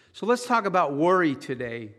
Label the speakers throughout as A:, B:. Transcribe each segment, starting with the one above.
A: So let's talk about worry today.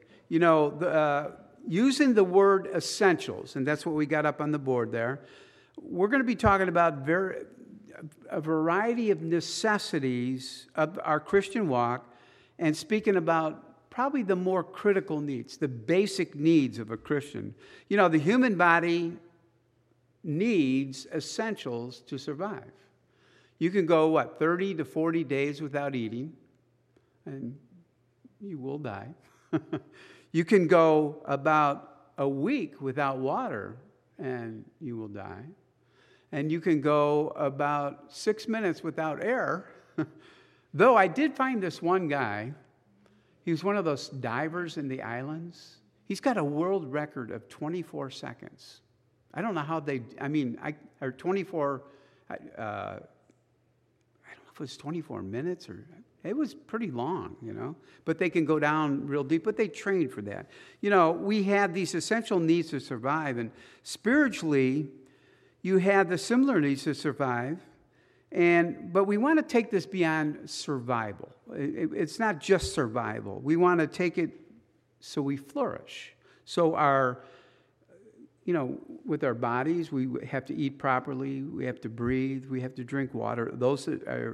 A: Using the word essentials, and that's what we got up on the board there. We're going to be talking about a variety of necessities of our Christian walk and speaking about probably the more critical needs, the basic needs of a Christian. The human body needs essentials to survive. You can go, 30 to 40 days without eating, and you will die. You can go about a week without water, and you will die. And you can go about 6 minutes without air. Though I did find this one guy. He was one of those divers in the islands. He's got a world record of 24 seconds. I don't know how or 24, I don't know if it was 24 minutes or, it was pretty long, But they can go down real deep, but they train for that. We have these essential needs to survive, and spiritually, you have the similar needs to survive, but we want to take this beyond survival. It's not just survival. We want to take it so we flourish. So with our bodies, we have to eat properly, we have to breathe, we have to drink water. Those are,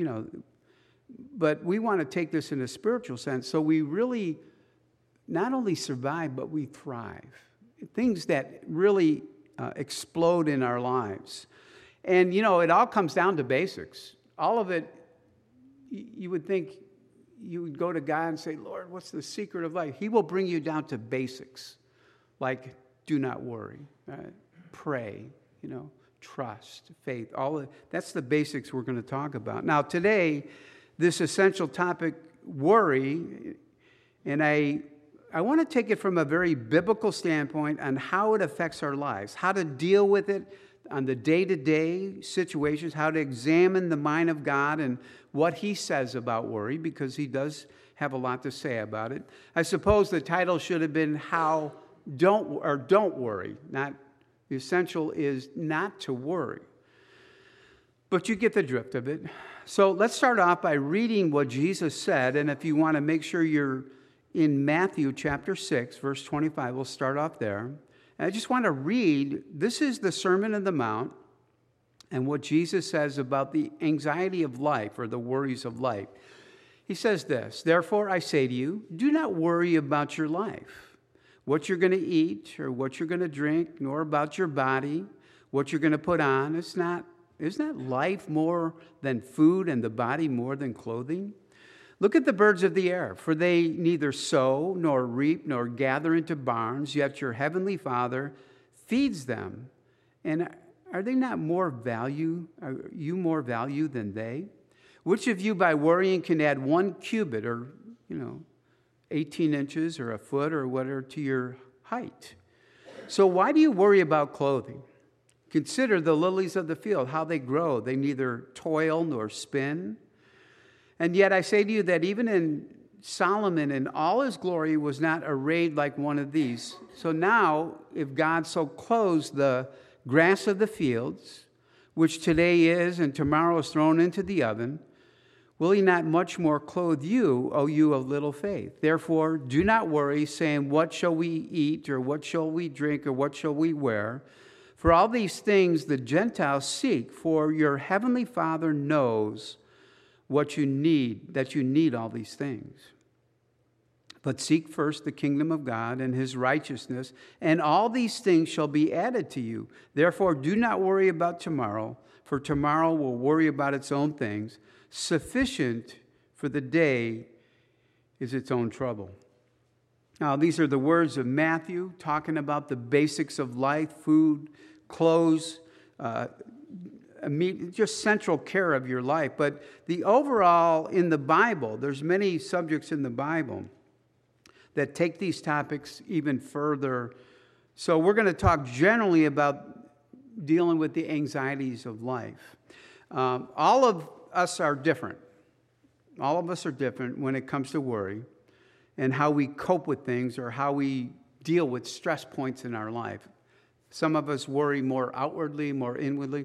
A: but we want to take this in a spiritual sense, so we really not only survive, but we thrive. Things that really explode in our lives. And, it all comes down to basics. All of it, you would think you would go to God and say, Lord, what's the secret of life? He will bring you down to basics, like do not worry, pray, trust, faith. That's the basics we're going to talk about. Now, today, this essential topic, worry, and I want to take it from a very biblical standpoint on how it affects our lives, how to deal with it on the day-to-day situations, how to examine the mind of God and what He says about worry, because He does have a lot to say about it. I suppose the title should have been Don't Worry. Not the essential is not to worry. But you get the drift of it. So let's start off by reading what Jesus said, and if you want to make sure you're in Matthew chapter 6, verse 25, we'll start off there. And I just want to read, this is the Sermon on the Mount, and what Jesus says about the anxiety of life or the worries of life. He says this, "Therefore I say to you, do not worry about your life, what you're going to eat or what you're going to drink, nor about your body, what you're going to put on. Isn't that life more than food and the body more than clothing? Look at the birds of the air, for they neither sow nor reap nor gather into barns, yet your heavenly Father feeds them. And are you more value than they? Which of you by worrying can add 1 cubit or, 18 inches or a foot or whatever to your height? So why do you worry about clothing? Consider the lilies of the field, how they grow. They neither toil nor spin. And yet I say to you that even in Solomon in all his glory was not arrayed like one of these. So now, if God so clothes the grass of the fields, which today is and tomorrow is thrown into the oven, will He not much more clothe you, O you of little faith? Therefore, do not worry, saying, what shall we eat, or what shall we drink, or what shall we wear? For all these things the Gentiles seek, for your heavenly Father knows what you need, that you need all these things. But seek first the kingdom of God and His righteousness, and all these things shall be added to you. Therefore, do not worry about tomorrow, for tomorrow will worry about its own things. Sufficient for the day is its own trouble." Now, these are the words of Matthew talking about the basics of life, food, clothes, just central care of your life. But the overall in the Bible, there's many subjects in the Bible that take these topics even further. So we're going to talk generally about dealing with the anxieties of life. All of us are different. All of us are different when it comes to worry and how we cope with things or how we deal with stress points in our life. Some of us worry more outwardly, more inwardly.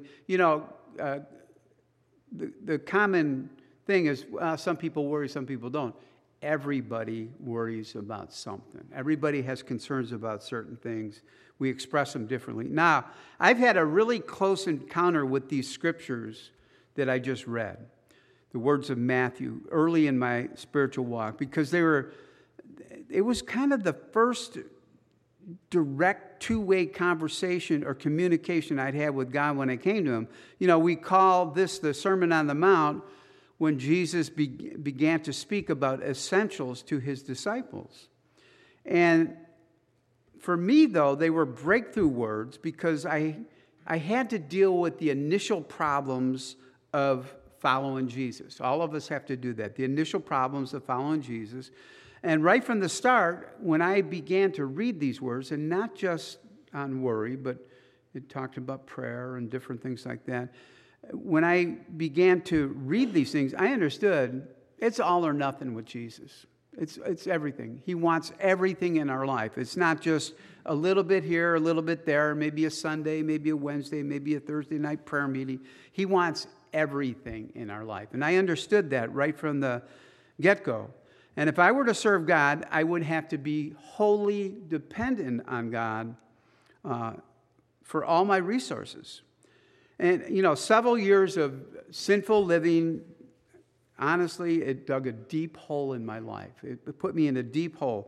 A: The common thing is some people worry, some people don't. everybody worries about something. Everybody has concerns about certain things. We express them differently. Now, I've had a really close encounter with these scriptures that I just read, the words of Matthew, early in my spiritual walk, because it was kind of the first direct two-way conversation or communication I'd had with God when I came to him. You know, we call this the Sermon on the Mount when Jesus began to speak about essentials to his disciples. And for me, though, they were breakthrough words because I had to deal with the initial problems of following Jesus. All of us have to do that, the initial problems of following Jesus. And right from the start, when I began to read these words, and not just on worry, but it talked about prayer and different things like that, when I began to read these things, I understood it's all or nothing with Jesus. It's everything. He wants everything in our life. It's not just a little bit here, a little bit there, maybe a Sunday, maybe a Wednesday, maybe a Thursday night prayer meeting. He wants everything in our life. And I understood that right from the get-go. And if I were to serve God, I would have to be wholly dependent on God for all my resources. And, you know, several years of sinful living, honestly, it dug a deep hole in my life. It put me in a deep hole.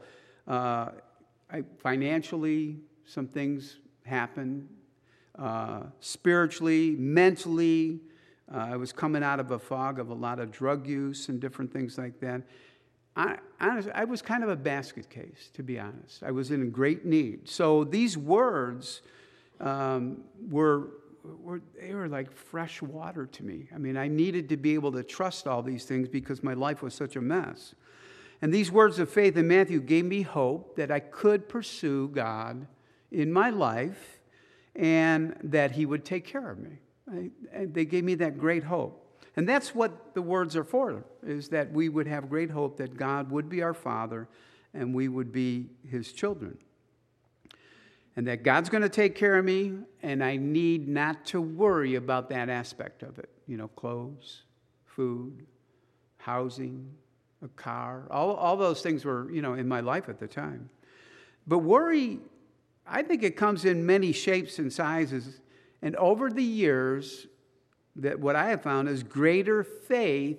A: Financially, some things happened. Spiritually, mentally, I was coming out of a fog of a lot of drug use and different things like that. I was kind of a basket case, to be honest. I was in great need. So these words were like fresh water to me. I mean, I needed to be able to trust all these things because my life was such a mess. And these words of faith in Matthew gave me hope that I could pursue God in my life and that he would take care of me. They gave me that great hope. And that's what the words are for, is that we would have great hope that God would be our Father and we would be his children. And that God's going to take care of me, and I need not to worry about that aspect of it. You know, clothes, food, housing, a car. All those things were, you know, in my life at the time. But worry, I think it comes in many shapes and sizes. And over the years, that what I have found is greater faith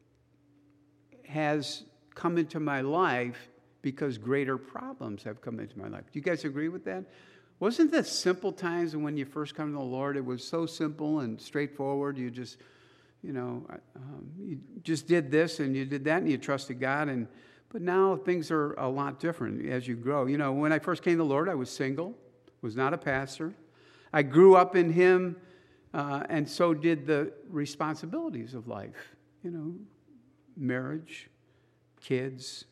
A: has come into my life because greater problems have come into my life. Do you guys agree with that? Wasn't the simple times when you first come to the Lord, it was so simple and straightforward. You just, you just did this and you did that and you trusted God. But now things are a lot different as you grow. You know, when I first came to the Lord, I was single, was not a pastor. I grew up in him, and so did the responsibilities of life. You know, marriage, kids.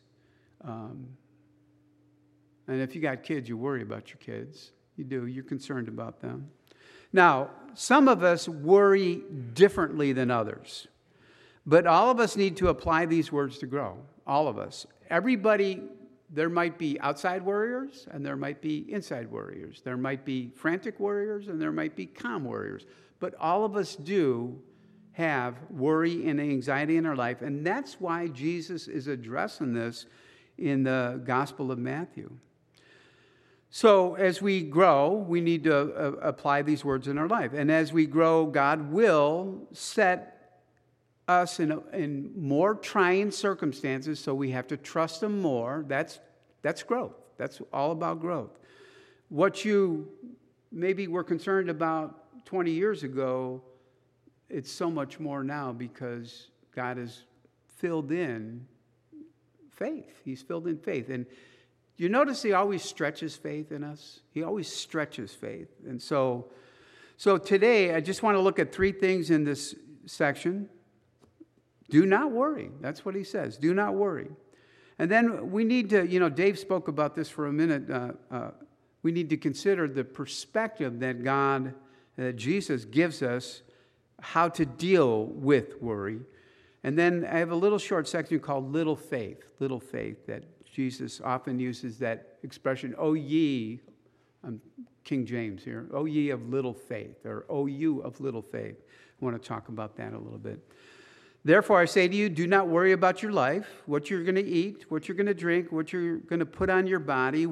A: And if you got kids, you worry about your kids. You do. You're concerned about them. Now, some of us worry differently than others. But all of us need to apply these words to grow. All of us. Everybody, there might be outside worriers and there might be inside worriers. There might be frantic worriers and there might be calm worriers. But all of us do have worry and anxiety in our life. And that's why Jesus is addressing this in the Gospel of Matthew. So as we grow, we need to apply these words in our life. And as we grow, God will set us in more trying circumstances, so we have to trust him more. That's growth. That's all about growth. What you maybe were concerned about 20 years ago, it's so much more now because God has filled in faith. He's filled in faith. And you notice he always stretches faith in us. He always stretches faith. And so today, I just want to look at three things in this section. Do not worry. That's what he says. Do not worry. And then we need to, Dave spoke about this for a minute. We need to consider the perspective that Jesus gives us how to deal with worry. And then I have a little short section called little faith, that Jesus often uses that expression, "O ye," I'm King James here, "O ye of little faith," or "O you of little faith." I want to talk about that a little bit. Therefore, I say to you, do not worry about your life, what you're going to eat, what you're going to drink, what you're going to put on your body.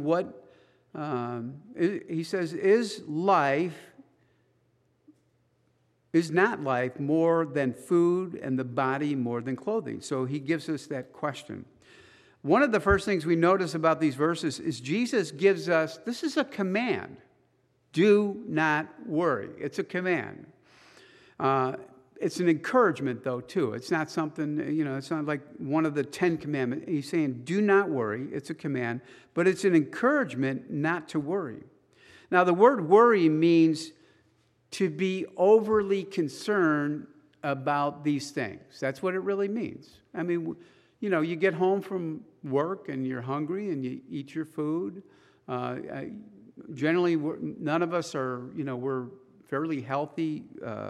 A: He says, is not life more than food and the body more than clothing? So he gives us that question. One of the first things we notice about these verses is Jesus gives us, this is a command. Do not worry. It's a command. It's an encouragement, though, too. It's not something, it's not like one of the 10 commandments. He's saying, do not worry. It's a command, but it's an encouragement not to worry. Now, the word worry means to be overly concerned about these things. That's what it really means. I mean, you get home from work and you're hungry and you eat your food. Generally, none of us are, we're fairly healthy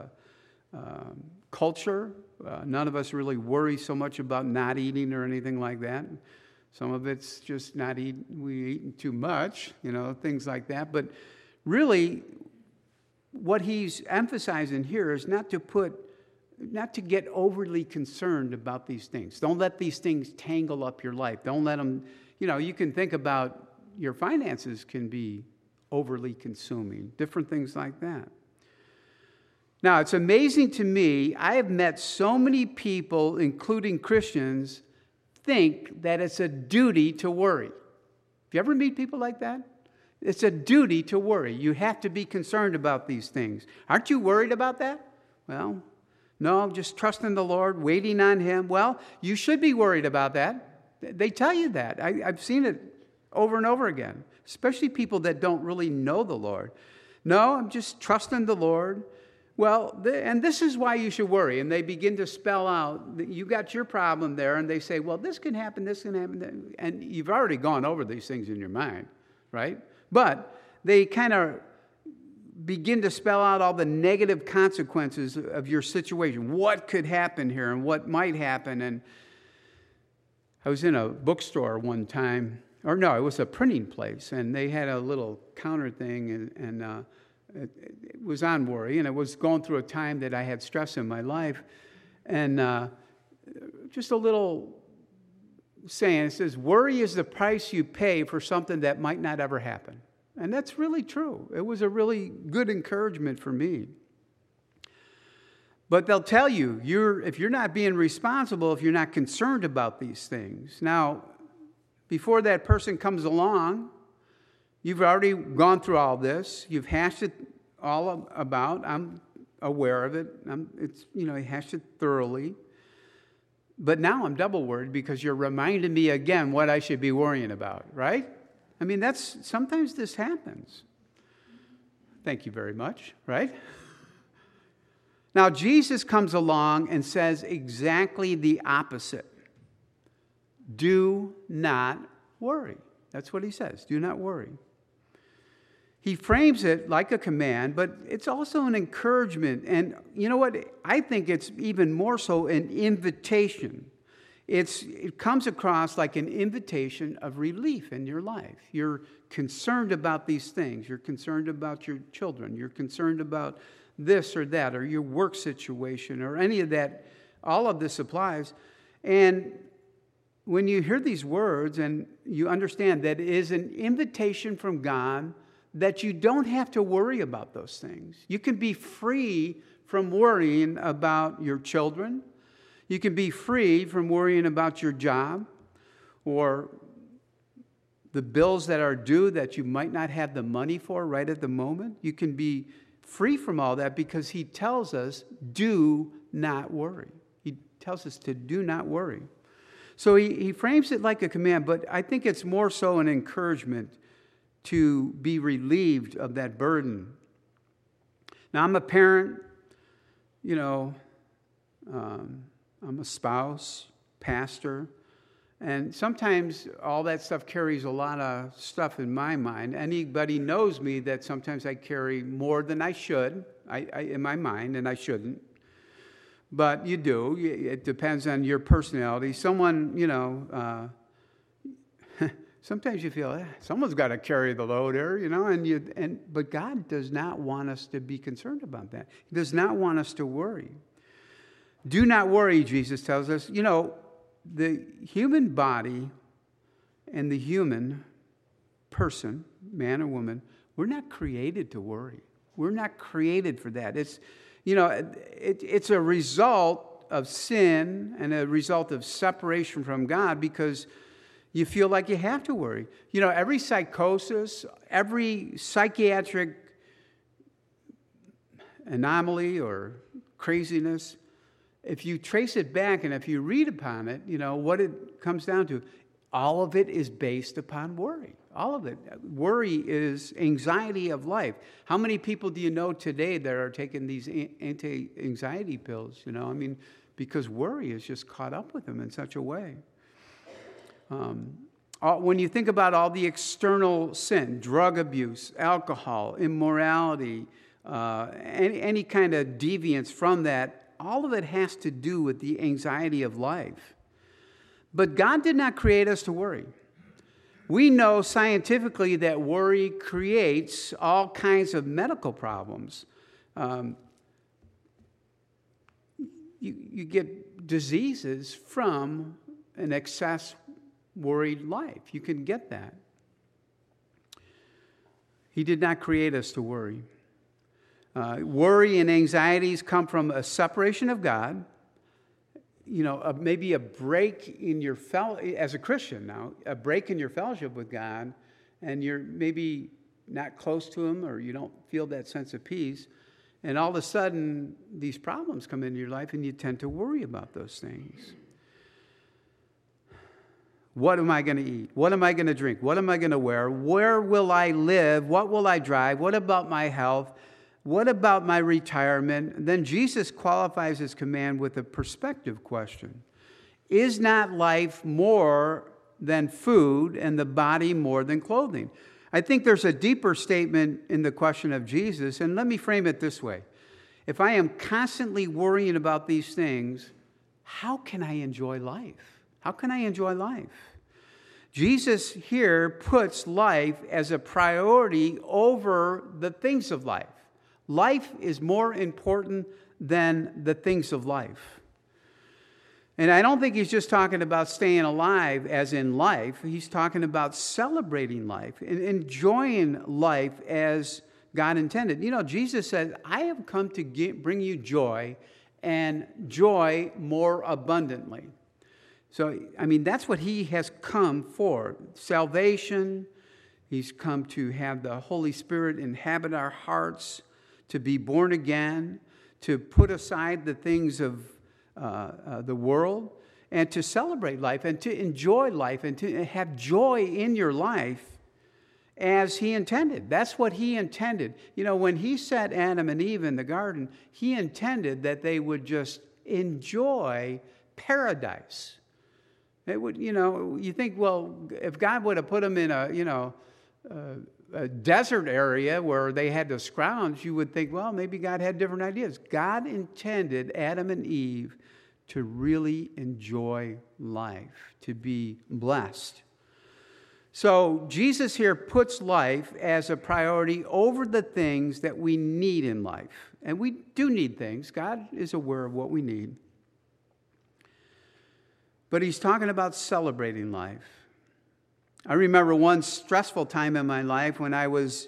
A: culture. None of us really worry so much about not eating or anything like that. Some of it's just not eating, we eating too much, things like that. But really, what he's emphasizing here is not to get overly concerned about these things. Don't let these things tangle up your life. Don't let them, you can think about your finances can be overly consuming, different things like that. Now, it's amazing to me, I have met so many people, including Christians, think that it's a duty to worry. Have you ever meet people like that? It's a duty to worry. You have to be concerned about these things. Aren't you worried about that? Well, no, just trusting the Lord, waiting on Him. Well, you should be worried about that. They tell you that. I've seen it over and over again, especially people that don't really know the Lord. No, I'm just trusting the Lord. Well, and this is why you should worry. And they begin to spell out, that you got your problem there, and they say, well, this can happen, this can happen. And you've already gone over these things in your mind, right? But they kind of begin to spell out all the negative consequences of your situation. What could happen here and what might happen. And I was in a bookstore one time, or no, it was a printing place, and they had a little counter thing, and it was on worry, and it was going through a time that I had stress in my life. And just a little saying, it says, worry is the price you pay for something that might not ever happen. And that's really true. It was a really good encouragement for me. But they'll tell you, if you're not being responsible, if you're not concerned about these things. Now, before that person comes along, you've already gone through all this. You've hashed it all about. I'm aware of it. I hashed it thoroughly. But now I'm double worried because you're reminding me again what I should be worrying about, right? I mean, sometimes this happens. Thank you very much, right? Now, Jesus comes along and says exactly the opposite. Do not worry. That's what he says. Do not worry. He frames it like a command, but it's also an encouragement. And you know what? I think it's even more so an invitation. It comes across like an invitation of relief in your life. You're concerned about these things. You're concerned about your children. You're concerned about this or that, or your work situation, or any of that. All of this applies. And when you hear these words and you understand that it is an invitation from God, that you don't have to worry about those things. You can be free from worrying about your children. You can be free from worrying about your job or the bills that are due that you might not have the money for right at the moment. You can be free from all that because he tells us, do not worry. He tells us to do not worry. So he frames it like a command, but I think it's more so an encouragement to be relieved of that burden. Now, I'm a parent, I'm a spouse, pastor, and sometimes all that stuff carries a lot of stuff in my mind. Anybody knows me that sometimes I carry more than I should in my mind, and I shouldn't. But you do. It depends on your personality. Someone, sometimes you feel, someone's got to carry the load here, but God does not want us to be concerned about that. He does not want us to worry. Do not worry, Jesus tells us. You know, the human body and the human person, man or woman, we're not created to worry. We're not created for that. It's a result of sin and a result of separation from God because you feel like you have to worry. You know, every psychosis, every psychiatric anomaly or craziness, if you trace it back and if you read upon it, you know, what it comes down to, all of it is based upon worry. All of it. Worry is anxiety of life. How many people do you know today that are taking these anti-anxiety pills? You know, I mean, because worry is just caught up with them in such a way. When you think about all the external sin, drug abuse, alcohol, immorality, any kind of deviance from that, all of it has to do with the anxiety of life. But God did not create us to worry. We know scientifically that worry creates all kinds of medical problems. You get diseases from an excess worried life. You can get that. He did not create us to worry. Worry and anxieties come from a separation of God. You know, maybe a break in your as a Christian now, a break in your fellowship with God, and you're maybe not close to Him, or you don't feel that sense of peace, and all of a sudden these problems come into your life, and you tend to worry about those things. What am I going to eat? What am I going to drink? What am I going to wear? Where will I live? What will I drive? What about my health? What about my retirement? Then Jesus qualifies his command with a perspective question. Is not life more than food and the body more than clothing? I think there's a deeper statement in the question of Jesus, and let me frame it this way. If I am constantly worrying about these things, how can I enjoy life? How can I enjoy life? Jesus here puts life as a priority over the things of life. Life is more important than the things of life. And I don't think he's just talking about staying alive as in life. He's talking about celebrating life and enjoying life as God intended. You know, Jesus said, I have come to bring you joy and joy more abundantly. So, I mean, that's what he has come for. Salvation. He's come to have the Holy Spirit inhabit our hearts, to be born again, to put aside the things of the world, and to celebrate life, and to enjoy life, and to have joy in your life as he intended. That's what he intended. You know, when he set Adam and Eve in the garden, he intended that they would just enjoy paradise. It would, you know, you think, well, if God would have put them in a desert area where they had to scrounge, you would think, well, maybe God had different ideas. God intended Adam and Eve to really enjoy life, to be blessed. So Jesus here puts life as a priority over the things that we need in life. And we do need things. God is aware of what we need. But he's talking about celebrating life. I remember one stressful time in my life when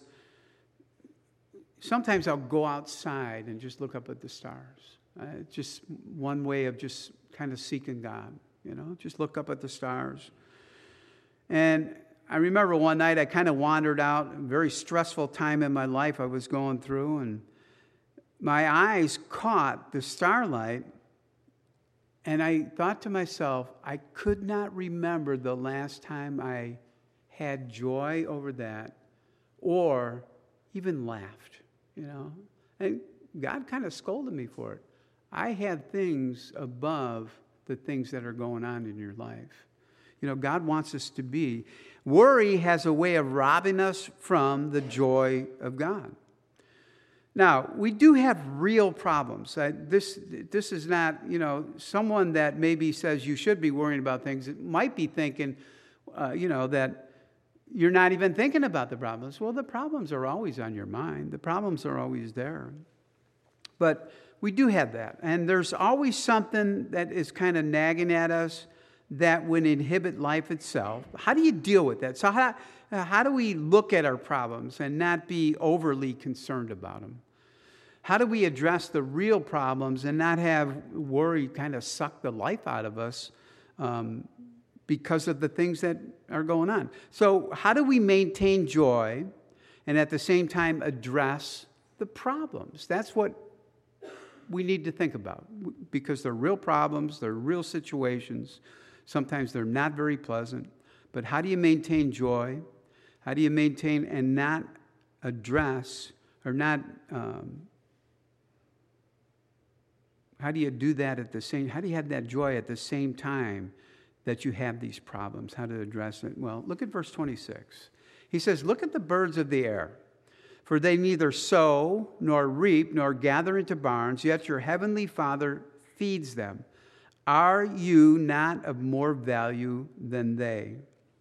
A: sometimes I'll go outside and just look up at the stars. Just one way of just kind of seeking God, you know, just look up at the stars. And I remember one night I kind of wandered out, a very stressful time in my life I was going through, and my eyes caught the starlight, and I thought to myself, I could not remember the last time I had joy over that or even laughed, you know. And God kind of scolded me for it. I had things above the things that are going on in your life. You know, God wants us to be. Worry has a way of robbing us from the joy of God. Now, we do have real problems. This is not, you know, someone that maybe says you should be worrying about things, it might be thinking, that you're not even thinking about the problems. Well, the problems are always on your mind. The problems are always there. But we do have that. And there's always something that is kind of nagging at us that would inhibit life itself. How do you deal with that? So how do we look at our problems and not be overly concerned about them? How do we address the real problems and not have worry kind of suck the life out of us because of the things that are going on? So how do we maintain joy and at the same time address the problems? That's what we need to think about, because they're real problems, they're real situations. Sometimes they're not very pleasant. But how do you maintain joy? How do you maintain and not address or not... how do you do that how do you have that joy at the same time that you have these problems? How to address it? Well, look at verse 26. He says, look at the birds of the air, for they neither sow nor reap nor gather into barns, yet your heavenly Father feeds them. Are you not of more value than they?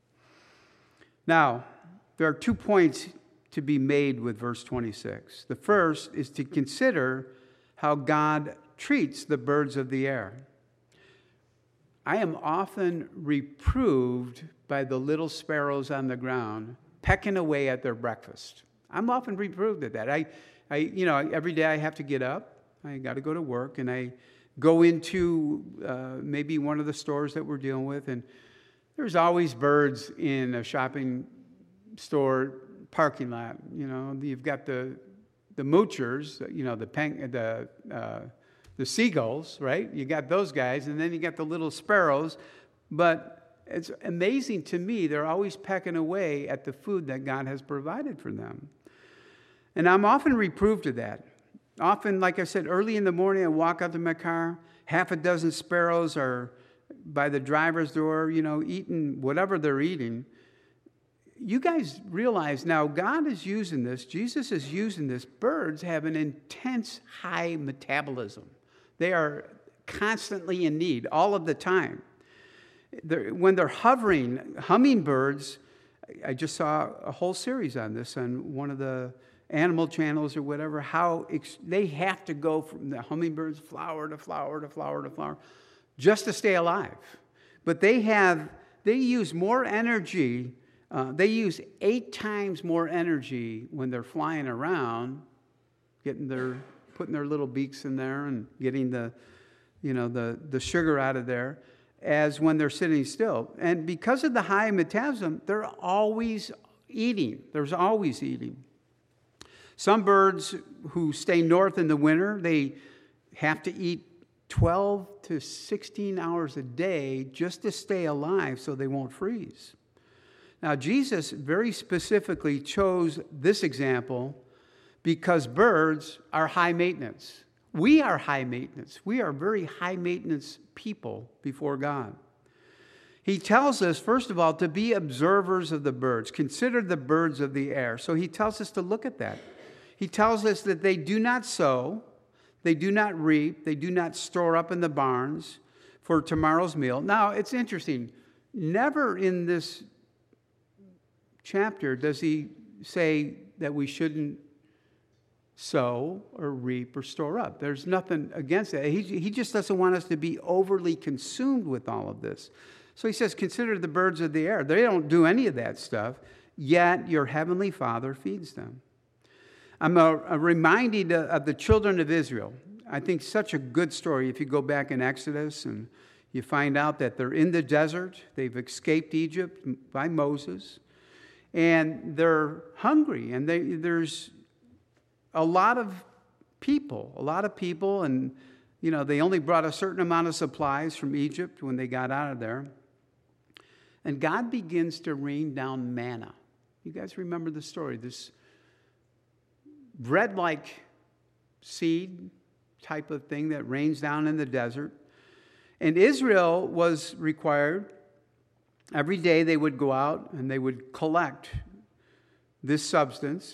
A: Now, there are 2 points to be made with verse 26. The first is to consider how God treats the birds of the air. I am often reproved by the little sparrows on the ground pecking away at their breakfast. I'm often reproved at that. Every day I have to get up. I got to go to work, and I go into maybe one of the stores that we're dealing with, and there's always birds in a shopping store parking lot. You've got the moochers, the seagulls, right? You got those guys, and then you got the little sparrows. But it's amazing to me, they're always pecking away at the food that God has provided for them. And I'm often reproved of that. Often, like I said, early in the morning, I walk out to my car, half a dozen sparrows are by the driver's door, eating whatever they're eating. You guys realize now God is using this, Jesus is using this. Birds have an intense high metabolism. They are constantly in need all of the time. When they're hovering, hummingbirds, I just saw a whole series on this on one of the animal channels or whatever, how they have to go from the hummingbirds flower to flower to flower to flower just to stay alive. But they use more energy. They use 8 times more energy when they're flying around, putting their little beaks in there and getting the sugar out of there, as when they're sitting still. And because of the high metabolism, they're always eating. There's always eating. Some birds who stay north in the winter, they have to eat 12 to 16 hours a day just to stay alive so they won't freeze. Now, Jesus very specifically chose this example because birds are high maintenance. We are high maintenance. We are very high maintenance people before God. He tells us, first of all, to be observers of the birds. Consider the birds of the air. So he tells us to look at that. He tells us that they do not sow, they do not reap, they do not store up in the barns for tomorrow's meal. Now, it's interesting. Never in this chapter does he say that we shouldn't sow or reap or store up. There's nothing against that. He just doesn't want us to be overly consumed with all of this. So he says, consider the birds of the air. They don't do any of that stuff, yet your heavenly Father feeds them. I'm reminded of the children of Israel. I think such a good story if you go back in Exodus and you find out that they're in the desert. They've escaped Egypt by Moses. And they're hungry. And there's a lot of people, and, they only brought a certain amount of supplies from Egypt when they got out of there. And God begins to rain down manna. You guys remember the story, this bread-like seed type of thing that rains down in the desert. And Israel was required, every day they would go out and they would collect this substance.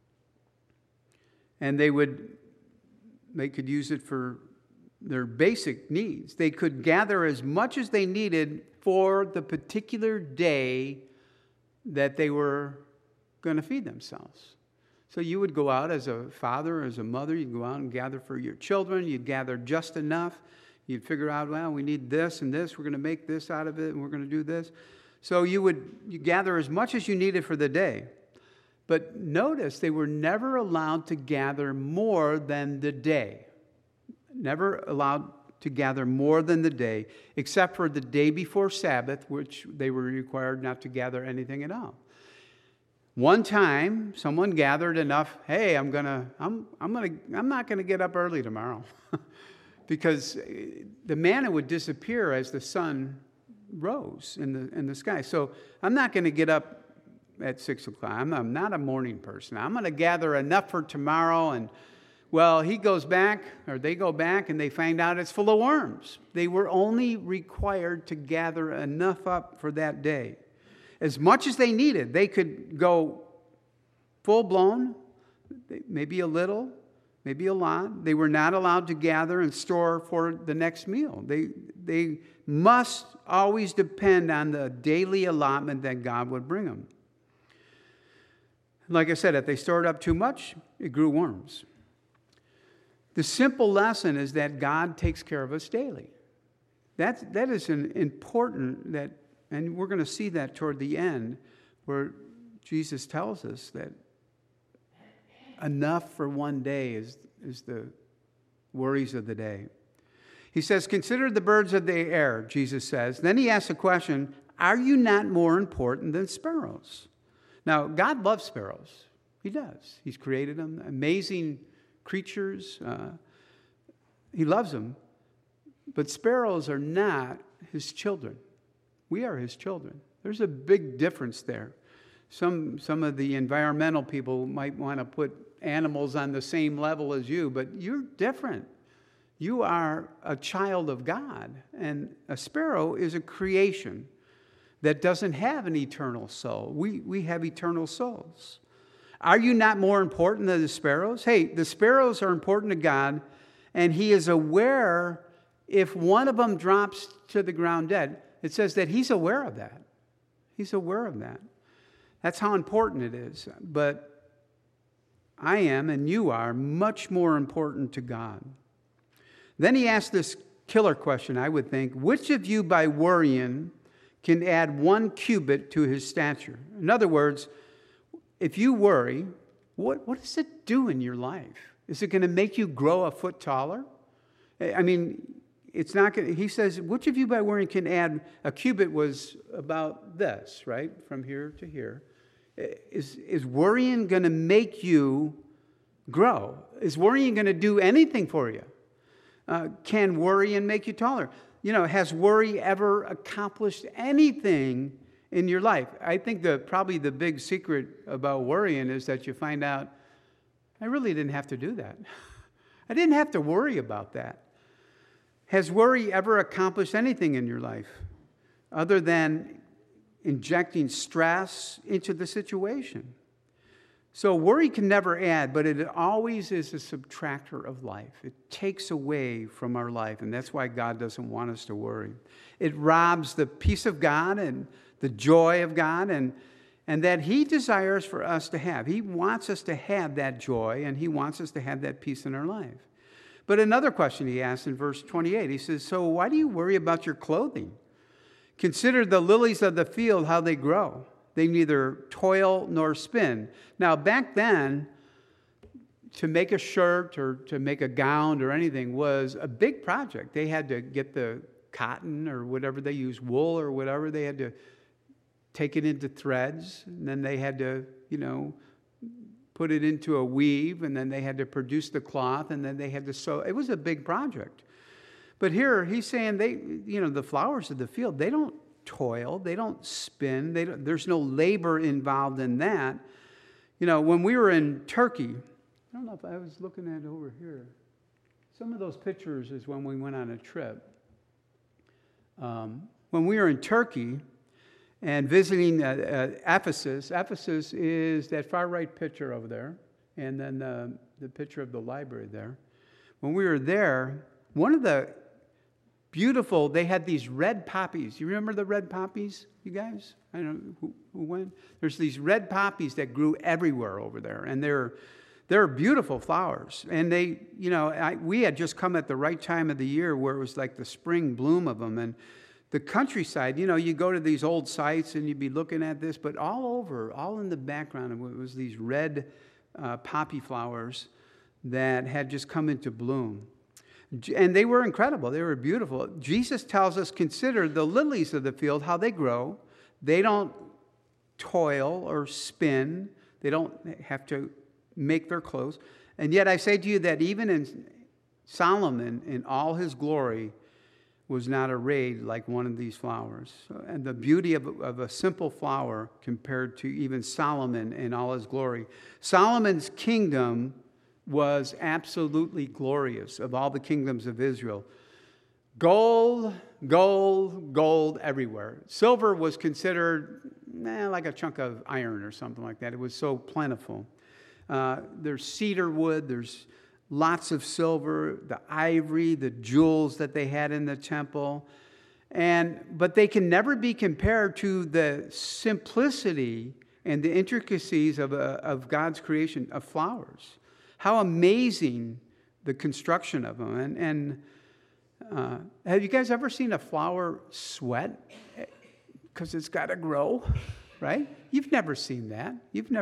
A: And they could use it for their basic needs. They could gather as much as they needed for the particular day that they were going to feed themselves. So you would go out as a father, as a mother, you'd go out and gather for your children. You'd gather just enough. You'd figure out, well, we need this and this. We're going to make this out of it, and we're going to do this. So you gather as much as you needed for the day. But notice they were never allowed to gather more than the day. Never allowed to gather more than the day, except for the day before Sabbath, which they were required not to gather anything at all. One time, someone gathered enough. Hey, I'm not gonna get up early tomorrow, because the manna would disappear as the sun rose in the sky. So I'm not going to get up at 6 o'clock. I'm not a morning person. I'm going to gather enough for tomorrow. And well, he goes back, or they go back, and they find out it's full of worms. They were only required to gather enough up for that day. As much as they needed, they could go full-blown, maybe a little, maybe a lot. They were not allowed to gather and store for the next meal. They must always depend on the daily allotment that God would bring them. Like I said, if they stored up too much, it grew worms. The simple lesson is that God takes care of us daily. That is an important, and we're going to see that toward the end, where Jesus tells us that enough for one day is the worries of the day. He says, consider the birds of the air, Jesus says. Then he asks a question, are you not more important than sparrows? Now, God loves sparrows. He does. He's created them, amazing creatures. He loves them. But sparrows are not his children. We are his children. There's a big difference there. Some of the environmental people might want to put animals on the same level as you, but you're different. You are a child of God, and a sparrow is a creation that doesn't have an eternal soul. We have eternal souls. Are you not more important than the sparrows? Hey, the sparrows are important to God, and he is aware if one of them drops to the ground dead. It says that he's aware of that. He's aware of that. That's how important it is. But I am, and you are, much more important to God. Then he asked this killer question, I would think. Which of you, by worrying, can add 1 cubit to his stature? In other words, if you worry, what does it do in your life? Is it going to make you grow a foot taller? I mean, it's not going to, he says, which of you by worrying can add, a cubit was about this, right? From here to here. Is worrying going to make you grow? Is worrying going to do anything for you? Can worrying make you taller? Has worry ever accomplished anything in your life? I think probably the big secret about worrying is that you find out, I really didn't have to do that. I didn't have to worry about that. Has worry ever accomplished anything in your life other than injecting stress into the situation? So worry can never add, but it always is a subtractor of life. It takes away from our life, and that's why God doesn't want us to worry. It robs the peace of God and the joy of God, and that he desires for us to have. He wants us to have that joy, and he wants us to have that peace in our life. But another question he asks in verse 28, he says, so why do you worry about your clothing? Consider the lilies of the field, how they grow. They neither toil nor spin. Now, back then, to make a shirt or to make a gown or anything was a big project. They had to get the cotton or whatever they use, wool or whatever. They had to take it into threads, and then they had to, put it into a weave, and then they had to produce the cloth, and then they had to sew. It was a big project. But here he's saying the flowers of the field, they don't toil, they don't spin, there's no labor involved in that. When we were in Turkey, I don't know if I was looking at it over here. Some of those pictures is when we went on a trip. When we were in Turkey and visiting Ephesus is that far right picture over there, and then the picture of the library there. When we were there, one of the beautiful. They had these red poppies. You remember the red poppies, you guys? I don't know who went. There's these red poppies that grew everywhere over there, and they're beautiful flowers. And we had just come at the right time of the year where it was like the spring bloom of them. And the countryside, you go to these old sites and you'd be looking at this, but all in the background, it was these red poppy flowers that had just come into bloom. And they were incredible. They were beautiful. Jesus tells us, consider the lilies of the field, how they grow. They don't toil or spin. They don't have to make their clothes. And yet I say to you that even in Solomon, in all his glory, was not arrayed like one of these flowers. And the beauty of a simple flower compared to even Solomon in all his glory. Solomon's kingdom was absolutely glorious of all the kingdoms of Israel. Gold, gold, gold everywhere. Silver was considered like a chunk of iron or something like that. It was so plentiful. There's cedar wood, there's lots of silver, the ivory, the jewels that they had in the temple. But they can never be compared to the simplicity and the intricacies of God's creation of flowers. How amazing the construction of them. And have you guys ever seen a flower sweat? Because it's got to grow, right? You've never seen that.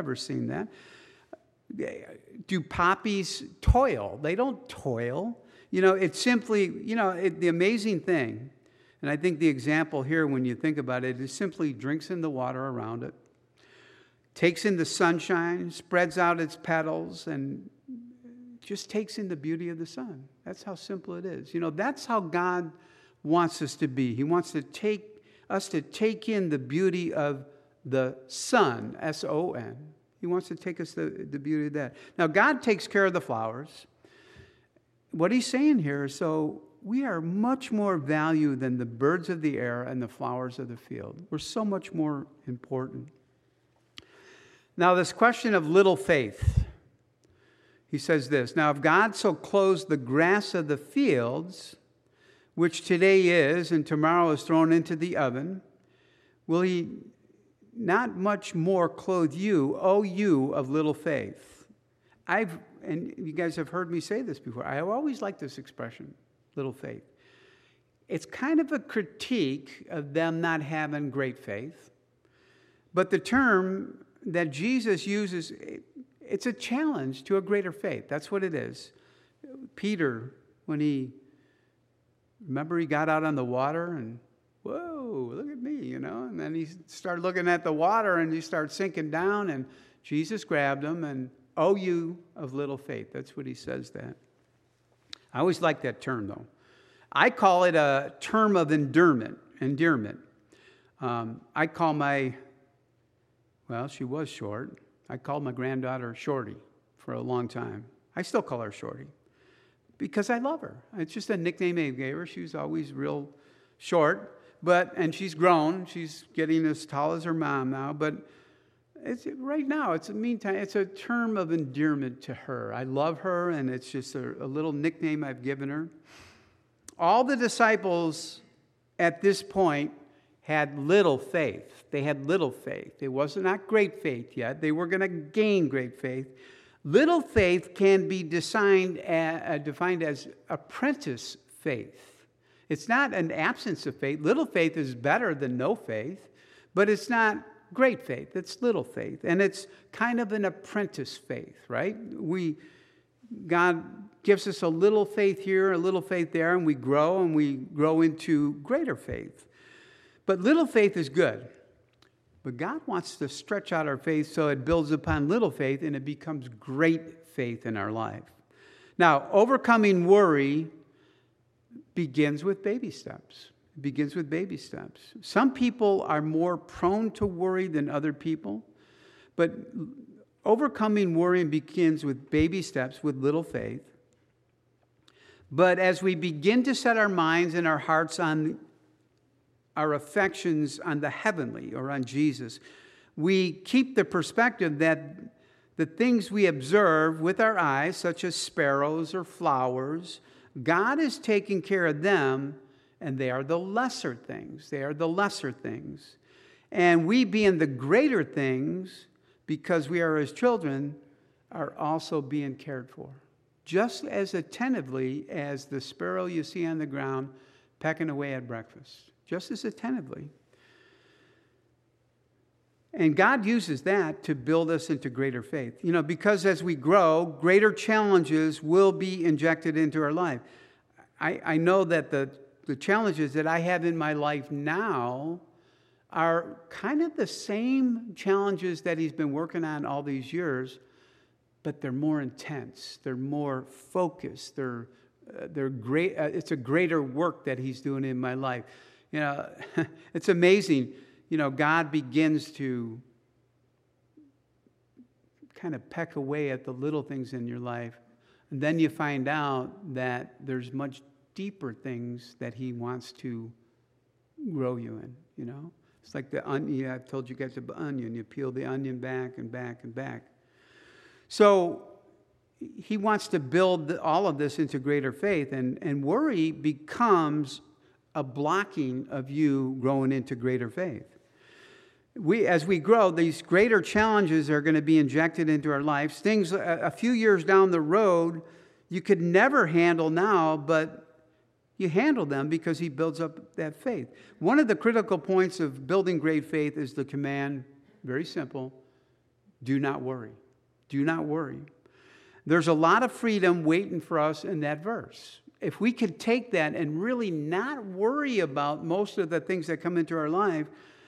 A: Do poppies toil? They don't toil. It's simply, the amazing thing, and I think the example here when you think about it, is simply drinks in the water around it, takes in the sunshine, spreads out its petals, and just takes in the beauty of the sun. That's how simple it is. That's how God wants us to be. He wants to take in the beauty of the sun, S-O-N. He wants to take us the beauty of that. Now, God takes care of the flowers. What he's saying here is, so we are much more value than the birds of the air and the flowers of the field. We're so much more important. Now, this question of little faith. He says this, now if God so clothes the grass of the fields, which today is and tomorrow is thrown into the oven, will he not much more clothe you, O you of little faith? And you guys have heard me say this before. I always like this expression, little faith. It's kind of a critique of them not having great faith. But the term that Jesus uses, it's a challenge to a greater faith. That's what it is. Peter, when he got out on the water and, whoa, look at me, And then he started looking at the water and he started sinking down and Jesus grabbed him and, oh, you of little faith. That's what he says that. I always like that term, though. I call it a term of endearment. I call she was short. I called my granddaughter Shorty for a long time. I still call her Shorty because I love her. It's just a nickname I gave her. She was always real short, and she's grown. She's getting as tall as her mom now, but right now, it's a term of endearment to her. I love her, and it's just a little nickname I've given her. All the disciples at this point had little faith. They had little faith. It was not great faith yet. They were going to gain great faith. Little faith can be defined as apprentice faith. It's not an absence of faith. Little faith is better than no faith, but it's not great faith. It's little faith. And it's kind of an apprentice faith, right? God gives us a little faith here, a little faith there, and we grow into greater faith. But little faith is good. But God wants to stretch out our faith so it builds upon little faith and it becomes great faith in our life. Now, overcoming worry begins with baby steps. It begins with baby steps. Some people are more prone to worry than other people, but overcoming worry begins with baby steps, with little faith. But as we begin to set our minds and our hearts on our affections on the heavenly or on Jesus, we keep the perspective that the things we observe with our eyes, such as sparrows or flowers, God is taking care of them and they are the lesser things. They are the lesser things. And we, being the greater things, because we are his children, are also being cared for. Just as attentively as the sparrow you see on the ground pecking away at breakfast. Just as attentively. And God uses that to build us into greater faith. You know, because as we grow, greater challenges will be injected into our life. I know that the challenges that I have in my life now are kind of the same challenges that he's been working on all these years, but they're more intense. They're more focused. They're great. It's a greater work that he's doing in my life. You know, it's amazing. You know, God begins to kind of peck away at the little things in your life. And then you find out that there's much deeper things that he wants to grow you in, you know. It's like the onion. I've told you guys about onion. You peel the onion back and back and back. So he wants to build all of this into greater faith. And worry becomes a blocking of you growing into greater faith. As we grow, these greater challenges are going to be injected into our lives. Things a few years down the road you could never handle now, but you handle them because he builds up that faith. One of the critical points of building great faith is the command, very simple, do not worry. Do not worry. There's a lot of freedom waiting for us in that verse. If we could take that and really not worry about most of the things that come into our life,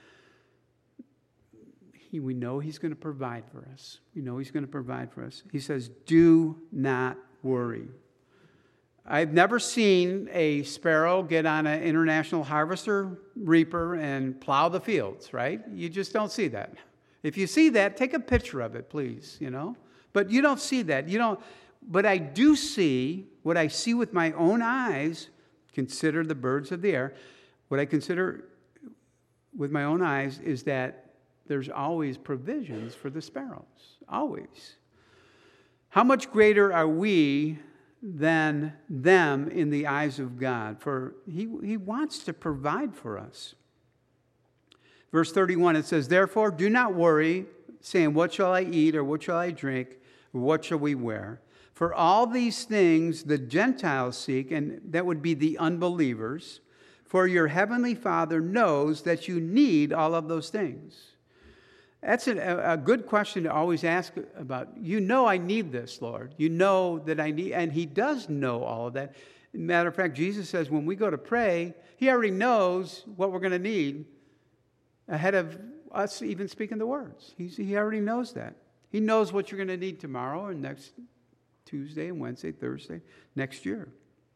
A: we know he's going to provide for us. We know he's going to provide for us. He says, do not worry. I've never seen a sparrow get on an international harvester reaper and plow the fields, right? You just don't see that. If you see that, take a picture of it, please, you know. But you don't see that. You don't. But I do see what I see with my own eyes. Consider the birds of the air. What I consider with my own eyes is that there's always provisions for the sparrows. Always. How much greater are we than them in the eyes of God? For he wants to provide for us. Verse 31, it says, therefore, do not worry, saying, what shall I eat, or what shall I drink, or what shall we wear? For all these things the Gentiles seek, and that would be the unbelievers, for your heavenly Father knows that you need all of those things. That's a good question to always ask about. You know I need this, Lord. You know that I need, and he does know all of that. Matter of fact, Jesus says when we go to pray, he already knows what we're going to need ahead of us even speaking the words. He already knows that. He knows what you're going to need tomorrow and next Tuesday and Wednesday, Thursday, next year.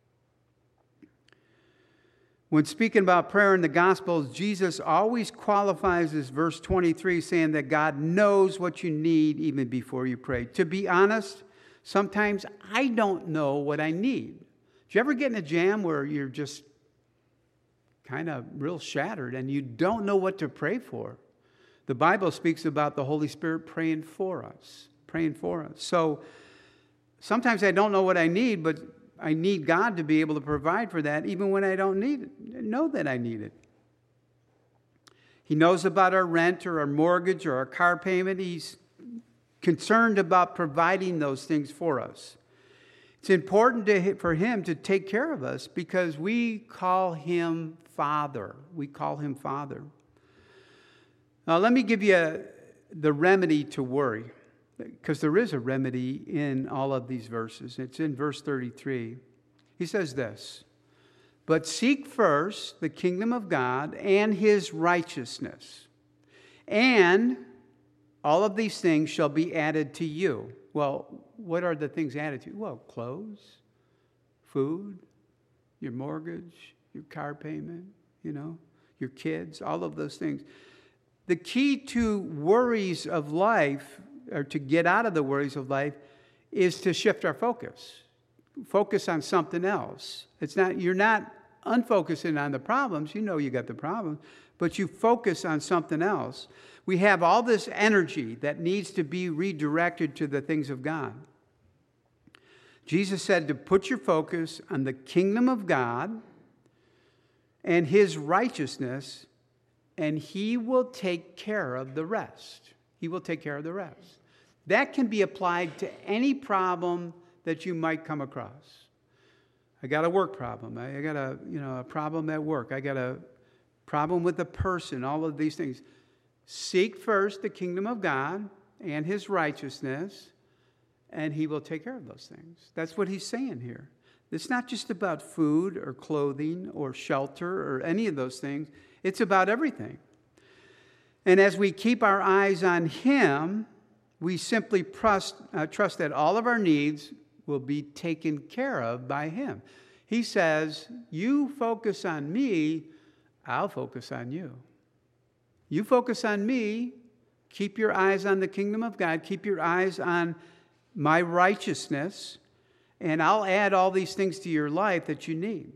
A: When speaking about prayer in the Gospels, Jesus always qualifies this verse 23 saying that God knows what you need even before you pray. To be honest, sometimes I don't know what I need. Did you ever get in a jam where you're just kind of real shattered and you don't know what to pray for? The Bible speaks about the Holy Spirit praying for us. So sometimes I don't know what I need, but I need God to be able to provide for that even when I don't need it. I know that I need it. He knows about our rent or our mortgage or our car payment. He's concerned about providing those things for us. It's important for him to take care of us because we call him Father. We call him Father. Now, let me give you the remedy to worry, because there is a remedy in all of these verses. It's in verse 33. He says this, but seek first the kingdom of God and his righteousness, and all of these things shall be added to you. Well, what are the things added to you? Well, clothes, food, your mortgage, your car payment, your kids, all of those things. The key to worries of life, or to get out of the worries of life, is to shift our focus. Focus on something else. You're not unfocusing on the problems. You know you got the problem, but you focus on something else. We have all this energy that needs to be redirected to the things of God. Jesus said to put your focus on the kingdom of God and his righteousness, and he will take care of the rest. He will take care of the rest. That can be applied to any problem that you might come across. I got a work problem. I got a problem at work. I got a problem with a person, all of these things. Seek first the kingdom of God and his righteousness, and he will take care of those things. That's what he's saying here. It's not just about food or clothing or shelter or any of those things. It's about everything. And as we keep our eyes on him, we simply trust that all of our needs will be taken care of by him. He says, you focus on me, I'll focus on you. You focus on me, keep your eyes on the kingdom of God, keep your eyes on my righteousness, and I'll add all these things to your life that you need.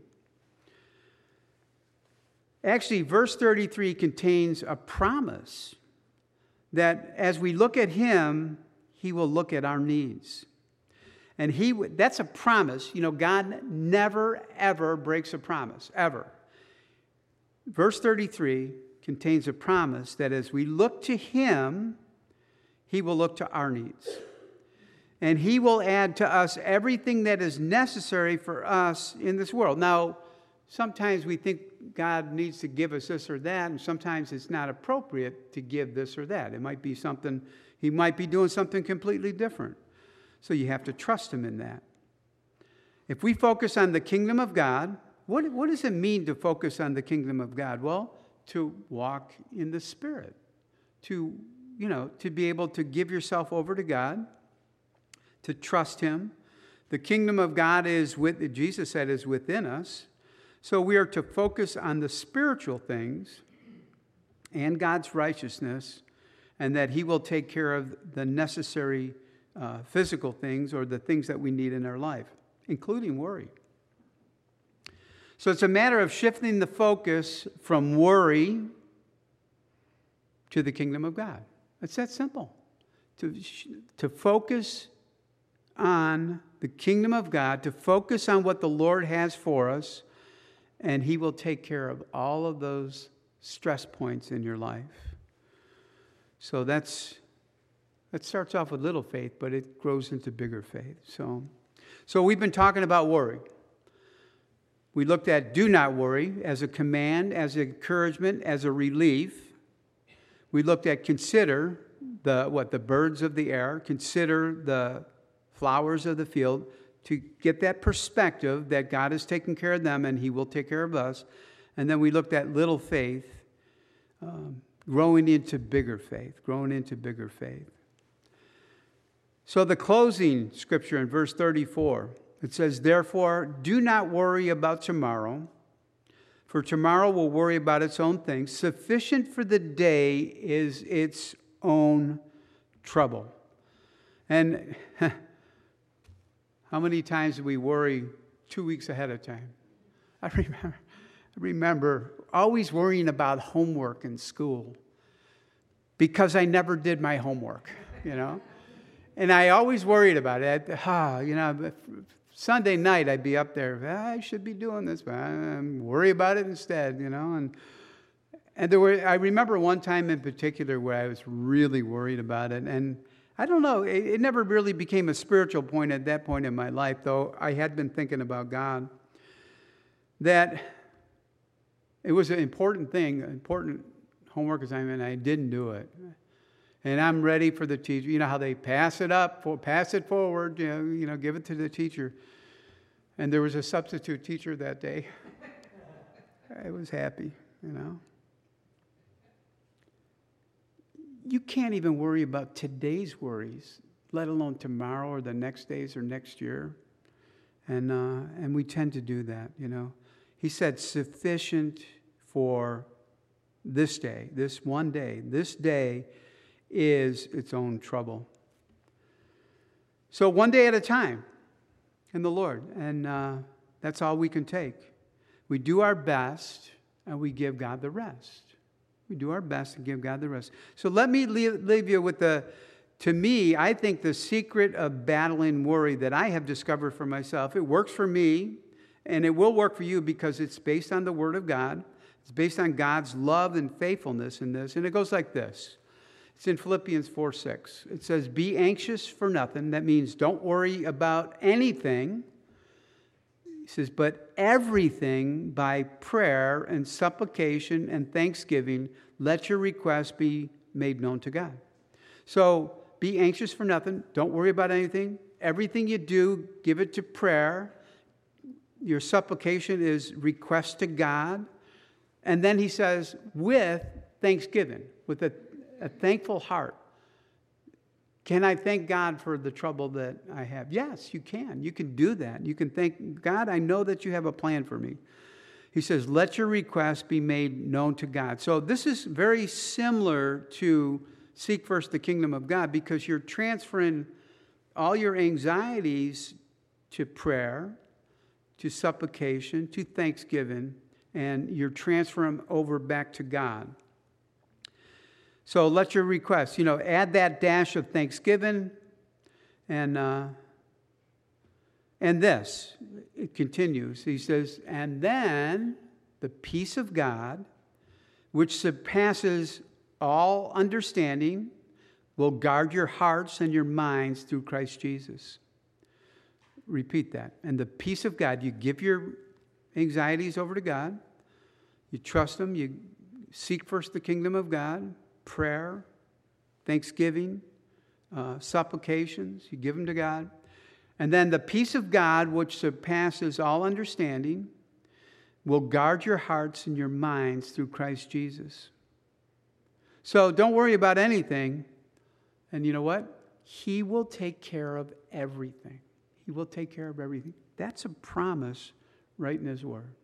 A: Actually, verse 33 contains a promise that as we look at him, he will look at our needs. And that's a promise. You know, God never, ever breaks a promise, ever. Verse 33 contains a promise that as we look to him, he will look to our needs. And he will add to us everything that is necessary for us in this world. Now, sometimes we think God needs to give us this or that, and sometimes it's not appropriate to give this or that. It might be something, he might be doing something completely different. So you have to trust him in that. If we focus on the kingdom of God, what does it mean to focus on the kingdom of God? Well, to walk in the Spirit, to be able to give yourself over to God, to trust him. The kingdom of God Jesus said, is within us. So we are to focus on the spiritual things and God's righteousness, and that he will take care of the necessary physical things or the things that we need in our life, including worry. So it's a matter of shifting the focus from worry to the kingdom of God. It's that simple. To focus on the kingdom of God, to focus on what the Lord has for us, and he will take care of all of those stress points in your life. So that starts off with little faith, but it grows into bigger faith. So we've been talking about worry. We looked at do not worry as a command, as an encouragement, as a relief. We looked at consider the birds of the air, consider the flowers of the field, to get that perspective that God is taking care of them and he will take care of us. And then we looked at little faith, growing into bigger faith. So the closing scripture in verse 34, it says, therefore, do not worry about tomorrow, for tomorrow will worry about its own things. Sufficient for the day is its own trouble. And how many times do we worry 2 weeks ahead of time? I remember always worrying about homework in school because I never did my homework, And I always worried about it. Sunday night I'd be up there. I should be doing this, but I worry about it instead, And I remember one time in particular where I was really worried about it, and I don't know, it never really became a spiritual point at that point in my life, though I had been thinking about God, that it was an important homework assignment, and I didn't do it. And I'm ready for the teacher. You know how they pass it forward, give it to the teacher. And there was a substitute teacher that day. I was happy, You can't even worry about today's worries, let alone tomorrow or the next days or next year. And we tend to do that, He said, sufficient for this day, this one day. This day is its own trouble. So one day at a time in the Lord. And that's all we can take. We do our best and we give God the rest. We do our best and give God the rest. So let me leave you with to me, I think the secret of battling worry that I have discovered for myself, it works for me, And it will work for you because it's based on the Word of God. It's based on God's love and faithfulness in this. And it goes like this. It's in Philippians 4:6. It says, be anxious for nothing. That means don't worry about anything. He says, but everything by prayer and supplication and thanksgiving, let your requests be made known to God. So be anxious for nothing. Don't worry about anything. Everything you do, give it to prayer. Your supplication is request to God. And then he says, with thanksgiving, with a thankful heart. Can I thank God for the trouble that I have? Yes, you can. You can do that. You can thank God, I know that you have a plan for me. He says, let your requests be made known to God. So this is very similar to seek first the kingdom of God because you're transferring all your anxieties to prayer, to supplication, to thanksgiving, and you're transferring them over back to God. So let your requests, add that dash of thanksgiving and this. It continues. He says, and then the peace of God, which surpasses all understanding, will guard your hearts and your minds through Christ Jesus. Repeat that. And the peace of God, you give your anxieties over to God. You trust Him. You seek first the kingdom of God. Prayer, thanksgiving, supplications, you give them to God. And then the peace of God, which surpasses all understanding, will guard your hearts and your minds through Christ Jesus. So don't worry about anything. And you know what? He will take care of everything. He will take care of everything. That's a promise right in His Word.